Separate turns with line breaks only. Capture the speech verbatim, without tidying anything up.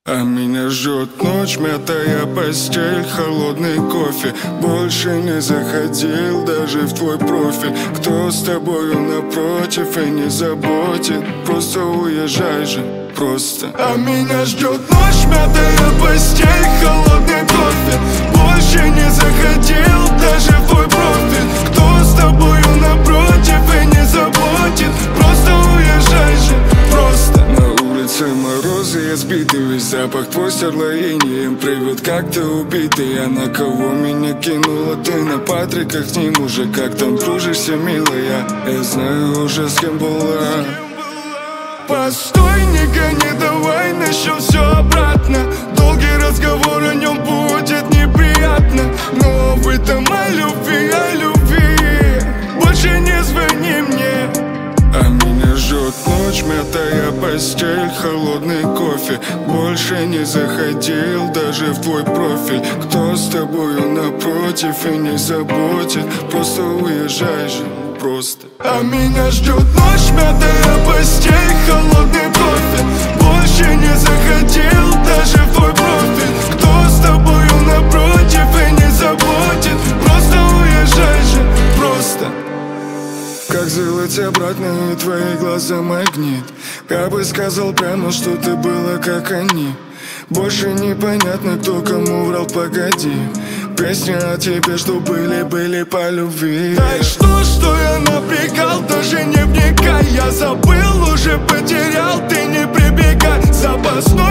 А меня ждет ночь, мятая постель, холодный кофе. Больше не заходил даже в твой профиль. Кто с тобою напротив и не заботит, просто уезжай же, просто. А меня ждет ночь, мятая постель, холодный кофе. Больше не заходил даже в твой профиль. Кто с тобою напротив и не заботит, просто уезжай же, просто. На улице морозы, я сбитый, весь запах твой стерлоинием привет, как ты убитый. А на кого меня кинула ты? На Патриках с ним уже как там дружишься, милая. Я знаю уже, с кем была. Постой, не гони, давай начнем все обратно. Долгий разговор, о нем будет неприятно. Но в этом о любви, о любви больше не звони мне. А меня ждет ночь, мятая постель, холодный кофе. Больше не заходил даже в твой профиль. Кто с тобою напротив и не заботит, просто уезжай же, просто. А меня ждет ночь, мятая постель, холодный кофе. Больше не заходил даже в твой профиль. Кто с тобою напротив и не заботит, просто уезжай же, просто. Как сделать обратно, и твои глаза магнит. Я бы сказал прямо, что ты была как они. Больше непонятно, кто кому врал, погоди. Песня о тебе, что были-были по любви. Да и что, что я напрягал, даже не вникай. Я забыл, уже потерял, ты не прибегай. Запасной